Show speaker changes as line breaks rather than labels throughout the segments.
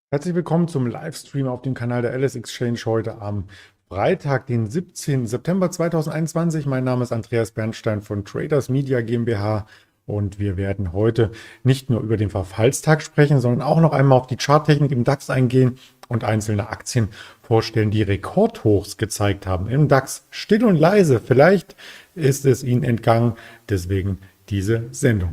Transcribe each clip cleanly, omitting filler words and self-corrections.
Herzlich willkommen zum Livestream auf dem Kanal der LS Exchange heute am Freitag, den 17. September 2021. Mein Name ist Andreas Bernstein von Traders Media GmbH und wir werden heute nicht nur über den Verfallstag sprechen, sondern auch noch einmal auf die Charttechnik im DAX eingehen und einzelne Aktien vorstellen, die Rekordhochs gezeigt haben im DAX. Still und leise, vielleicht ist es Ihnen entgangen, deswegen diese Sendung.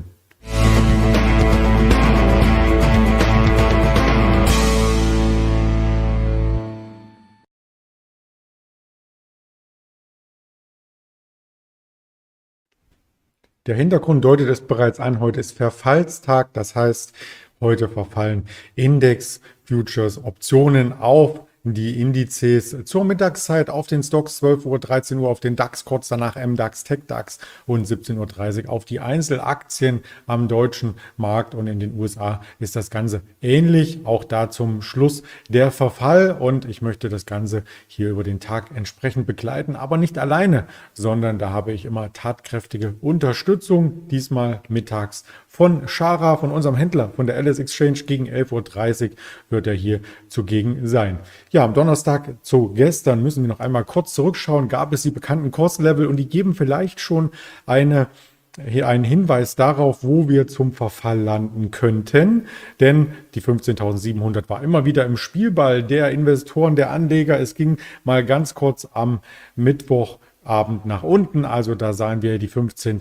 Der Hintergrund deutet es bereits an, heute ist Verfallstag, das heißt, heute verfallen Index, Futures, Optionen auf die Indizes zur Mittagszeit auf den Stocks, 12 Uhr, 13 Uhr auf den DAX, kurz danach MDAX, TechDAX und 17:30 Uhr auf die Einzelaktien am deutschen Markt, und in den USA ist das Ganze ähnlich. Auch da zum Schluss der Verfall, und ich möchte das Ganze hier über den Tag entsprechend begleiten, aber nicht alleine, sondern da habe ich immer tatkräftige Unterstützung, diesmal mittags von Shara, von unserem Händler, von der LS Exchange. Gegen 11:30 Uhr wird er hier zugegen sein. Ja, am Donnerstag zu gestern müssen wir noch einmal kurz zurückschauen. Gab es die bekannten Kurslevel, und die geben vielleicht schon einen Hinweis darauf, wo wir zum Verfall landen könnten. Denn die 15.700 war immer wieder im Spielball der Investoren, der Anleger. Es ging mal ganz kurz am Mittwochabend nach unten. Also da sahen wir die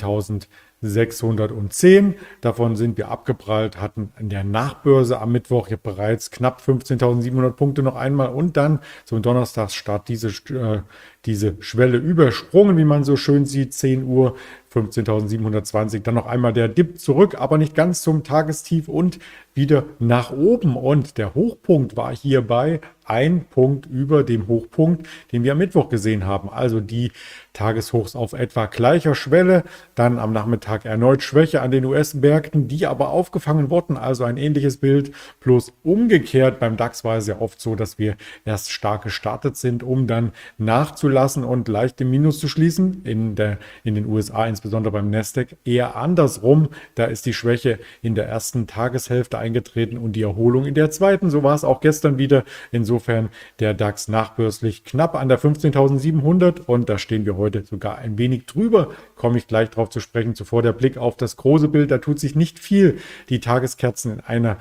15.610. Davon sind wir abgeprallt, hatten in der Nachbörse am Mittwoch ja bereits knapp 15.700 Punkte noch einmal und dann zum Donnerstagsstart diese Schwelle übersprungen, wie man so schön sieht, 10 Uhr, 15.720. Dann noch einmal der Dip zurück, aber nicht ganz zum Tagestief und wieder nach oben. Und der Hochpunkt war hierbei ein Punkt über dem Hochpunkt, den wir am Mittwoch gesehen haben. Also die Tageshochs auf etwa gleicher Schwelle. Dann am Nachmittag erneut Schwäche an den US-Märkten, die aber aufgefangen wurden. Also ein ähnliches Bild. Plus umgekehrt, beim DAX war es ja oft so, dass wir erst stark gestartet sind, um dann nachzulassen und leicht im Minus zu schließen. In den USA, insbesondere beim Nasdaq, eher andersrum. Da ist die Schwäche in der ersten Tageshälfte eingetreten und die Erholung in der zweiten. So war es auch gestern wieder. Insofern der DAX nachbörslich knapp an der 15.700, und da stehen wir heute sogar ein wenig drüber. Komme ich gleich drauf zu sprechen. Zuvor der Blick auf das große Bild. Da tut sich nicht viel. Die Tageskerzen in einer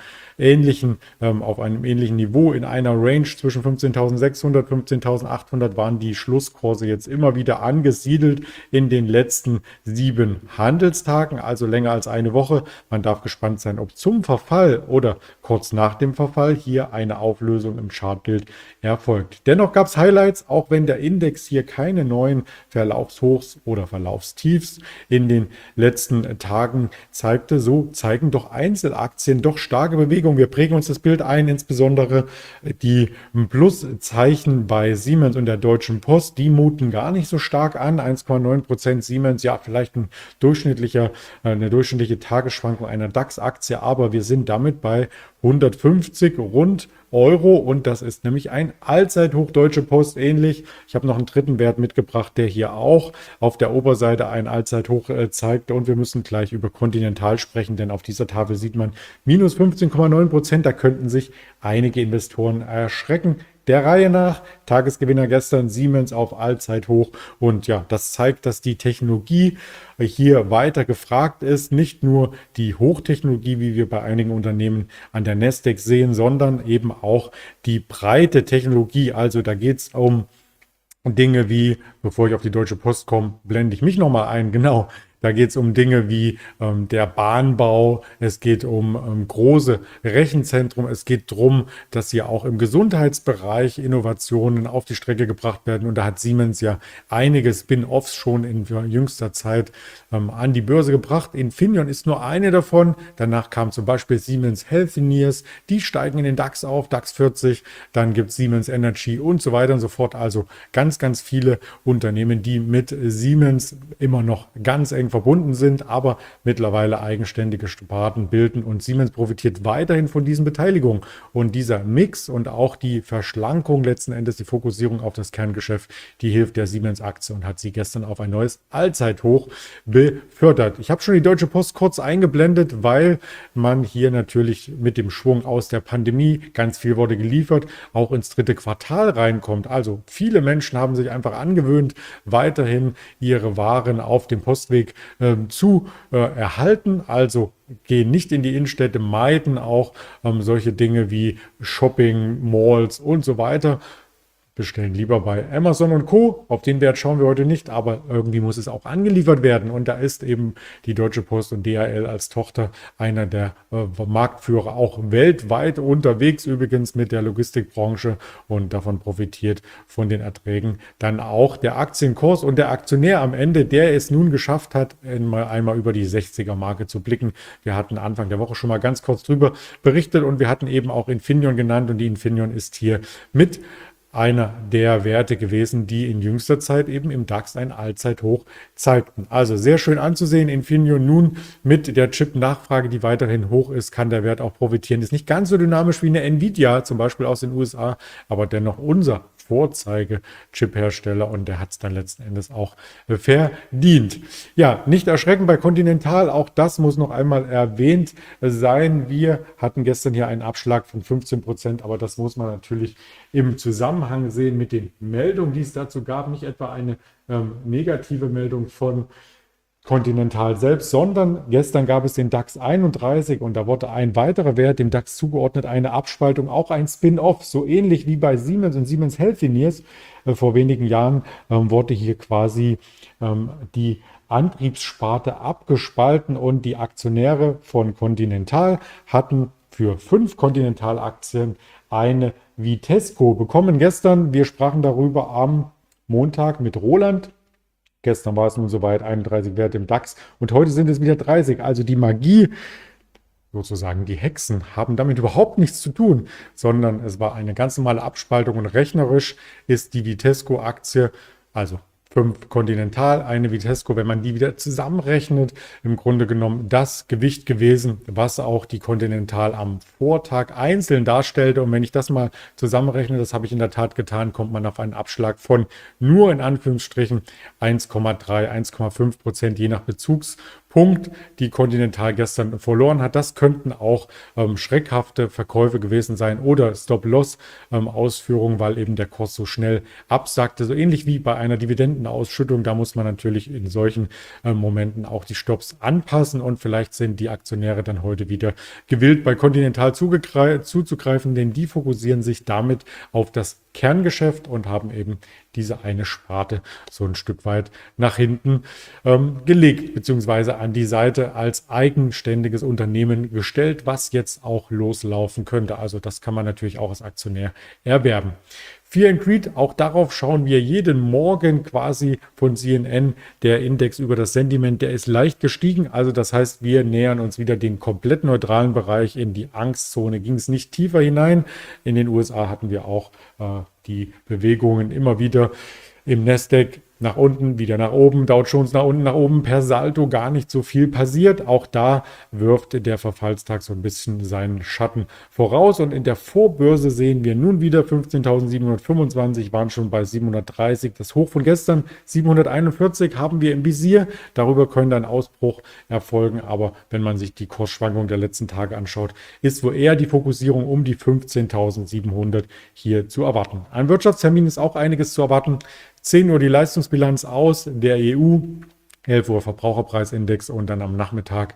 auf einem ähnlichen Niveau, in einer Range zwischen 15.600 und 15.800 waren die Schlusskurse jetzt immer wieder angesiedelt in den letzten 7 Handelstagen, also länger als eine Woche. Man darf gespannt sein, ob zum Verfall oder kurz nach dem Verfall hier eine Auflösung im Chartbild erfolgt. Dennoch gab es Highlights, auch wenn der Index hier keine neuen Verlaufshochs oder Verlaufstiefs in den letzten Tagen zeigte. So zeigen doch Einzelaktien doch starke Bewegungen. Wir prägen uns das Bild ein, insbesondere die Pluszeichen bei Siemens und der Deutschen Post, die muten gar nicht so stark an. 1,9% Siemens, ja, vielleicht eine durchschnittliche Tagesschwankung einer DAX-Aktie, aber wir sind damit bei 150 rund Euro, und das ist nämlich ein Allzeithoch. Deutsche Post ähnlich. Ich habe noch einen dritten Wert mitgebracht, der hier auch auf der Oberseite ein Allzeithoch zeigt, und wir müssen gleich über Continental sprechen, denn auf dieser Tafel sieht man minus 15,9%. Da könnten sich einige Investoren erschrecken. Der Reihe nach, Tagesgewinner gestern Siemens auf Allzeithoch, und ja, das zeigt, dass die Technologie hier weiter gefragt ist. Nicht nur die Hochtechnologie, wie wir bei einigen Unternehmen an der Nasdaq sehen, sondern eben auch die breite Technologie. Also da geht es um Dinge wie, bevor ich auf die Deutsche Post komme, blende ich mich nochmal ein, genau. Da geht es um Dinge wie der Bahnbau, es geht um große Rechenzentren, es geht darum, dass hier auch im Gesundheitsbereich Innovationen auf die Strecke gebracht werden. Und da hat Siemens ja einige Spin-offs schon in jüngster Zeit an die Börse gebracht. Infineon ist nur eine davon. Danach kam zum Beispiel Siemens Healthineers, die steigen in den DAX auf, DAX 40. Dann gibt es Siemens Energy und so weiter und so fort. Also ganz, ganz viele Unternehmen, die mit Siemens immer noch ganz eng verbunden sind, aber mittlerweile eigenständige Sparten bilden und Siemens profitiert weiterhin von diesen Beteiligungen. Und dieser Mix und auch die Verschlankung, letzten Endes die Fokussierung auf das Kerngeschäft, die hilft der Siemens-Aktie und hat sie gestern auf ein neues Allzeithoch befördert. Ich habe schon die Deutsche Post kurz eingeblendet, weil man hier natürlich mit dem Schwung aus der Pandemie, ganz viel wurde geliefert, auch ins dritte Quartal reinkommt. Also viele Menschen haben sich einfach angewöhnt, weiterhin ihre Waren auf dem Postweg zu erhalten. Also gehen nicht in die Innenstädte, meiden auch solche Dinge wie Shopping, Malls und so weiter. Bestellen lieber bei Amazon und Co. Auf den Wert schauen wir heute nicht, aber irgendwie muss es auch angeliefert werden. Und da ist eben die Deutsche Post und DHL als Tochter einer der Marktführer auch weltweit unterwegs, übrigens mit der Logistikbranche, und davon profitiert von den Erträgen dann auch der Aktienkurs und der Aktionär am Ende, der es nun geschafft hat, einmal über die 60er-Marke zu blicken. Wir hatten Anfang der Woche schon mal ganz kurz drüber berichtet und wir hatten eben auch Infineon genannt und die Infineon ist hier mit einer der Werte gewesen, die in jüngster Zeit eben im DAX ein Allzeithoch zeigten. Also sehr schön anzusehen. Infineon nun mit der Chip-Nachfrage, die weiterhin hoch ist, kann der Wert auch profitieren. Ist nicht ganz so dynamisch wie eine Nvidia, zum Beispiel aus den USA, aber dennoch unser Vorzeige-Chip-Hersteller und der hat es dann letzten Endes auch verdient. Ja, nicht erschrecken bei Continental, auch das muss noch einmal erwähnt sein. Wir hatten gestern hier einen Abschlag von 15%, aber das muss man natürlich im Zusammenhang sehen mit den Meldungen, die es dazu gab. Nicht etwa eine negative Meldung von Continental selbst, sondern gestern gab es den DAX 31 und da wurde ein weiterer Wert dem DAX zugeordnet, eine Abspaltung, auch ein Spin-off, so ähnlich wie bei Siemens und Siemens Healthineers. Vor wenigen Jahren wurde hier quasi die Antriebssparte abgespalten und die Aktionäre von Continental hatten für 5 Continental-Aktien eine Vitesco bekommen. Gestern, wir sprachen darüber am Montag mit Roland. Gestern war es nun soweit, 31 Werte im DAX und heute sind es wieder 30. Also die Magie, sozusagen die Hexen, haben damit überhaupt nichts zu tun, sondern es war eine ganz normale Abspaltung und rechnerisch ist die Vitesco-Aktie, also 5 Continental, eine Vitesco, wenn man die wieder zusammenrechnet, im Grunde genommen das Gewicht gewesen, was auch die Continental am Vortag einzeln darstellte. Und wenn ich das mal zusammenrechne, das habe ich in der Tat getan, kommt man auf einen Abschlag von nur in Anführungsstrichen 1,3, 1,5%, je nach Bezugspunkt, die Continental gestern verloren hat. Das könnten auch schreckhafte Verkäufe gewesen sein oder Stop-Loss-Ausführungen, weil eben der Kurs so schnell absackte. So ähnlich wie bei einer Dividendenausschüttung. Da muss man natürlich in solchen Momenten auch die Stops anpassen und vielleicht sind die Aktionäre dann heute wieder gewillt, bei Continental zuzugreifen, denn die fokussieren sich damit auf das Kerngeschäft und haben eben diese eine Sparte so ein Stück weit nach hinten gelegt, beziehungsweise an die Seite als eigenständiges Unternehmen gestellt, was jetzt auch loslaufen könnte. Also das kann man natürlich auch als Aktionär erwerben. Fear & Greed, auch darauf schauen wir jeden Morgen quasi von CNN. Der Index über das Sentiment, der ist leicht gestiegen. Also das heißt, wir nähern uns wieder den komplett neutralen Bereich. In die Angstzone ging es nicht tiefer hinein. In den USA hatten wir auch die Bewegungen immer wieder im Nasdaq nach unten, wieder nach oben, Dow Jones nach unten, nach oben, per Saldo gar nicht so viel passiert. Auch da wirft der Verfallstag so ein bisschen seinen Schatten voraus. Und in der Vorbörse sehen wir nun wieder 15.725, waren schon bei 730. Das Hoch von gestern, 741, haben wir im Visier. Darüber könnte ein Ausbruch erfolgen. Aber wenn man sich die Kursschwankung der letzten Tage anschaut, ist wohl eher die Fokussierung um die 15.700 hier zu erwarten. An Wirtschaftstermin ist auch einiges zu erwarten. 10 Uhr die Leistungsbilanz aus der EU, 11 Uhr Verbraucherpreisindex und dann am Nachmittag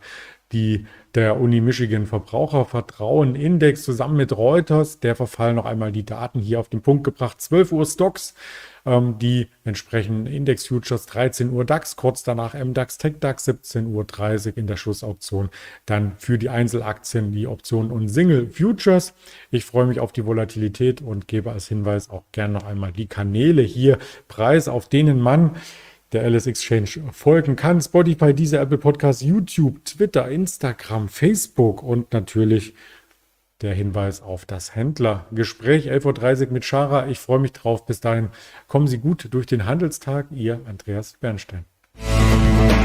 der Uni Michigan Verbrauchervertrauen-Index zusammen mit Reuters. Der Verfall noch einmal die Daten hier auf den Punkt gebracht. 12 Uhr Stocks, die entsprechenden Index-Futures, 13 Uhr DAX, kurz danach MDAX, TechDAX, 17.30 Uhr in der Schlussauktion. Dann für die Einzelaktien die Optionen und Single-Futures. Ich freue mich auf die Volatilität und gebe als Hinweis auch gern noch einmal die Kanäle hier preis, auf denen man der LS Exchange folgen kann. Spotify, Deezer, Apple Podcasts, YouTube, Twitter, Instagram, Facebook und natürlich der Hinweis auf das Händlergespräch 11.30 Uhr mit Schara. Ich freue mich drauf. Bis dahin kommen Sie gut durch den Handelstag. Ihr Andreas Bernstein.